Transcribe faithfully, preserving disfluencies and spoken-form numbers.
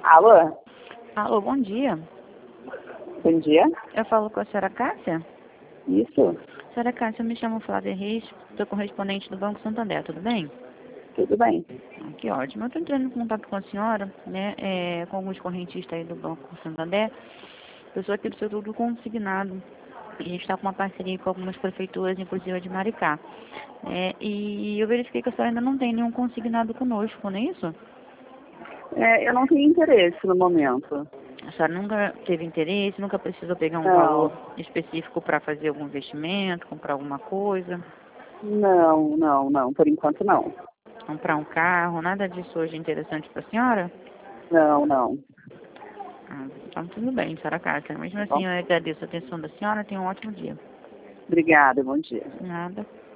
Alô? Alô, bom dia. Bom dia. Eu falo com a senhora Cássia? Isso, Senhora Cássia, eu me chamo Flávia Reis, sou correspondente do Banco Santander, tudo bem? tudo bem. Ah, que ótimo. Eu estou entrando em contato com a senhora, né, é, com alguns correntistas aí do Banco Santander. Eu sou aqui do setor do consignado. E a gente está com uma parceria com algumas prefeituras, inclusive a de Maricá. É, e eu verifiquei que a senhora ainda não tem nenhum consignado conosco, não é isso? É, eu não tenho interesse no momento. A senhora nunca teve interesse, nunca precisou pegar um Não, valor específico para fazer algum investimento, comprar alguma coisa, não, não, não. Por enquanto, não. comprar um carro, nada disso hoje é interessante para a senhora? Não, não. Ah, então tudo bem, senhora Cássia. Mesmo Tá assim, bom? eu agradeço a atenção da senhora. Tenha um ótimo dia. Obrigada, bom dia. Nada.